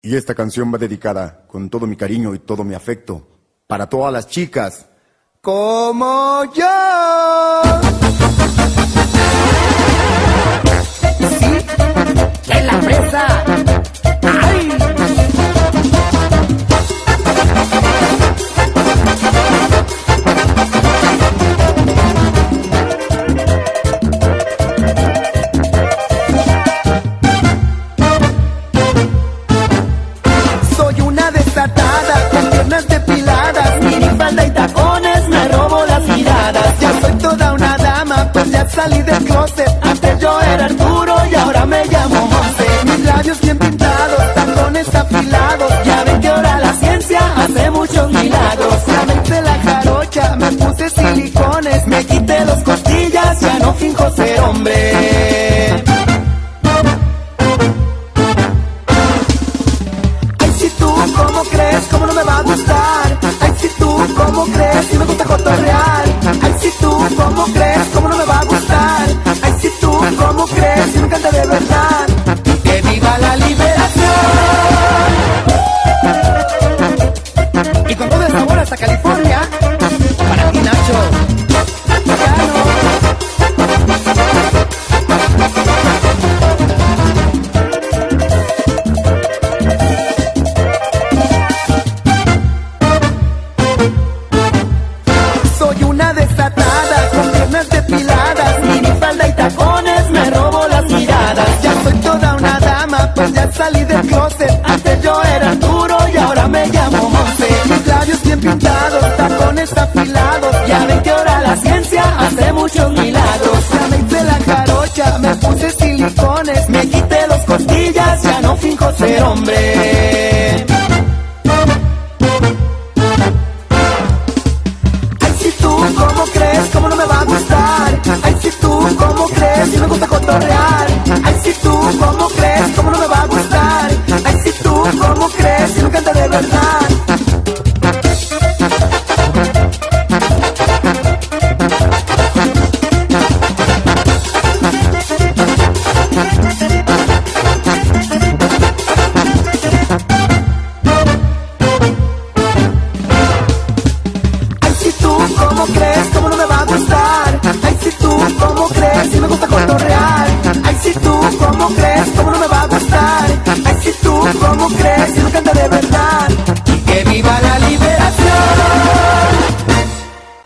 Y esta canción va dedicada con todo mi cariño y todo mi afecto para todas las chicas como yo. Sí, en la fresa. ¡Ay! Soy una desatada con piernas depiladas, minifalda y tacones, me robo las miradas. Ya soy toda una dama, pues ya salí del closet. Antes yo era Arturo y ahora me llamo Monse. Mis labios bien pintados, tacones afilados. Ya ven que ahora la ciencia hace muchos milagros. Ya vence la jarocha, me puse silicones, me quité dos costillas, ya no finjo ser hombre. ¿Cómo crees? ¿Cómo no me va a gustar? Ay, si tú, ¿cómo crees? Si me gusta cotorrear. Ay, si tú, ¿cómo crees? ¿Cómo no me va a gustar? Ay, si tú, ¿cómo crees? Si me encanta de verdad. ¡Que viva la liberación! Y con todo el sabor hasta California, para ti, Nacho. Soy una desatada con piernas depiladas, minifalda y tacones, me robo las miradas. Ya soy toda una dama, pues ya salí del closet. Antes yo era Arturo y ahora me llamo Monse. Mis labios bien pintados, tacones afilados. Ya ven que ahora la ciencia hace muchos milagros. Ya me hice la jarocha, me puse silicones, me quité dos costillas, ya no finjo ser hombre. ¿Cómo crees? ¿Cómo no me va a gustar? Ay, si tú, ¿cómo crees? Si me gusta cotorrear. Ay, si tú, ¿cómo crees? ¿Cómo no me va a gustar? Ay, si tú, ¿cómo crees? Si me encanta de verdad. ¿Cómo crees? ¿Cómo no me va a gustar? Ay, si tú, ¿cómo crees? Si me gusta cotorrear. Ay, si tú, ¿cómo crees?